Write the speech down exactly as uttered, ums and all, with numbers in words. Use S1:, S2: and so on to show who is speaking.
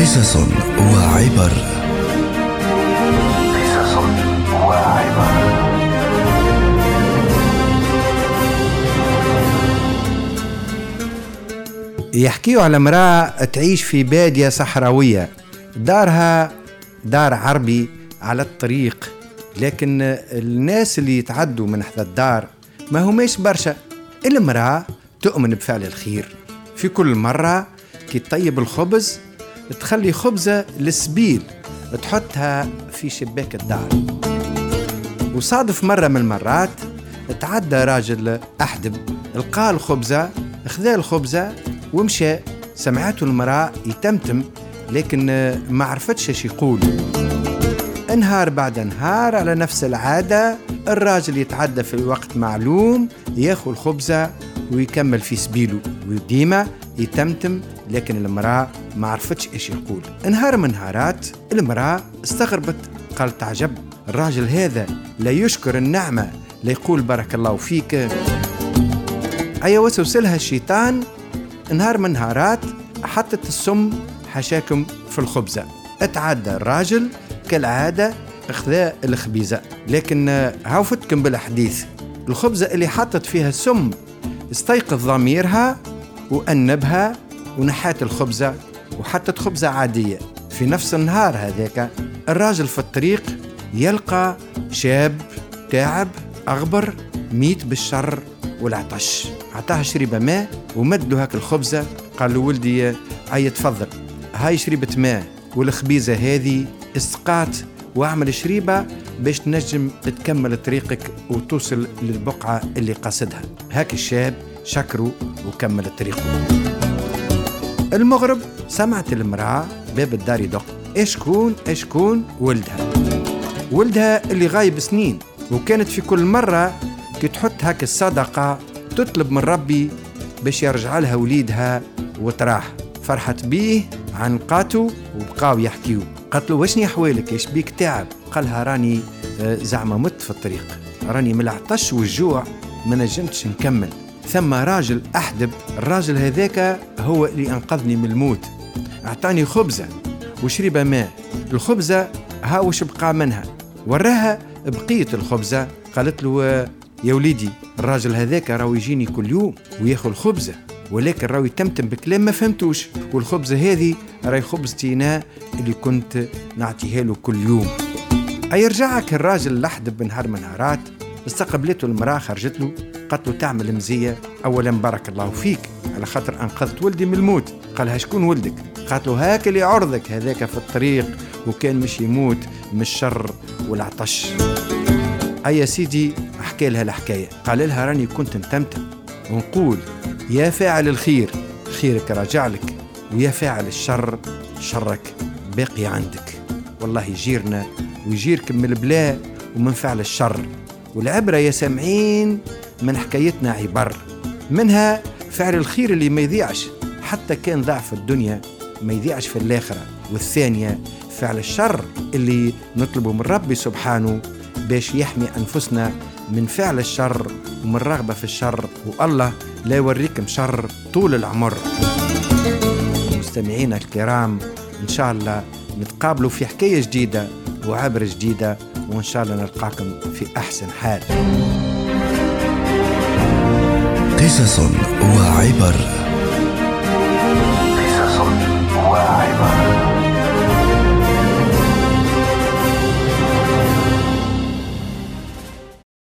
S1: قصص وعبر. قصص وعبر. يحكيوا على امرأة تعيش في بادية صحراوية، دارها دار عربي على الطريق، لكن الناس اللي يتعدوا من حذا الدار ما هماش برشا. المرأة تؤمن بفعل الخير، في كل مرة كي تطيب الخبز تخلي خبزة للسبيل تحطها في شباك الدار. وصادف مرة من المرات تعدى راجل أحدب، لقى الخبزة، خذا الخبزة ومشى. سمعته المرأة يتمتم لكن ما عرفتش ايش يقول. انهار بعد انهار على نفس العادة، الراجل يتعدى في الوقت معلوم، ياخذ الخبزة ويكمل في سبيله، وديما يتمتم لكن المرأة ما عرفتش ايش يقول. انهار من نهارات المرأة استغربت، قال تعجب، الراجل هذا لا يشكر النعمة، لا يقول بارك الله فيك. اي وسوسلها الشيطان. نهار من نهارات حطت السم حشاكم في الخبزة، اتعدى الراجل كالعادة اخذاء الخبيزة، لكن عوفتكم بالحديث، الخبزة اللي حطت فيها السم استيقظ ضميرها وأنبها ونحات الخبزة وحطت خبزة عادية. في نفس النهار هذاك الراجل في الطريق يلقى شاب تعب أغبر ميت بالشر والعطش، عطاه شريبة ماء ومد له هاك الخبزة، قال له ولدي هاي تفضل، هاي شريبة ماء والخبيزة هذه استقات، واعمل شريبة باش تنجم تكمل طريقك وتوصل للبقعة اللي قصدها. هاك الشاب شكره وكمل طريقه. المغرب سمعت المرأة باب الدار يدق، اشكون اشكون ولدها ولدها اللي غايب سنين، وكانت في كل مرة كي تحط هاك الصدقة تطلب من ربي باش يرجع لها وليدها وتراح. فرحت بيه عن قاتو وبقاو يحكيو، قالت له وشني أحوالك ايش بيك تعب؟ قالها راني زعما مت في الطريق، راني من العطش والجوع ما نجمتش نكمل. ثم راجل أحدب، الراجل هذاك هو اللي أنقذني من الموت، أعطاني خبزة وشريبة ماء، الخبزة هاوش بقى منها، وراها بقية الخبزة. قالت له يا وليدي الراجل هذاك راهو يجيني كل يوم وياخذ خبزة، ولكن راهو يتمتم بكلام ما فهمتوش، والخبزة هذه راهي خبزتينا اللي كنت نعطيها له كل يوم. أي رجعك الراجل لحدب بنهار من نهارات، استقبلته المرأة، خرجت له قالت له تعمل مزية، أولا بارك الله فيك على خاطر أنقذت ولدي من الموت. قالها شكون ولدك؟ قالت له هاك اللي عرضك هذاك في الطريق وكان مش يموت من الشر والعطش. أي سيدي أحكي لها الحكاية، قال لها راني كنت نتمتم ونقول يا فاعل الخير خيرك راجع لك، ويا فاعل الشر شرك باقي عندك. والله يجيرنا ويجيركم من البلاء ومن فعل الشر. والعبرة يا سامعين من حكايتنا عبر، منها فعل الخير اللي ما يضيعش حتى كان ضعف الدنيا، ما يضيعش في الآخرة. والثانية فعل الشر اللي نطلبه من ربي سبحانه باش يحمي أنفسنا من فعل الشر ومن رغبة في الشر، والله لا يوريكم شر طول العمر. مستمعينا الكرام، إن شاء الله نتقابلوا في حكاية جديدة وعبر جديدة، وإن شاء الله نلقاكم في أحسن حال. قصص وعبر.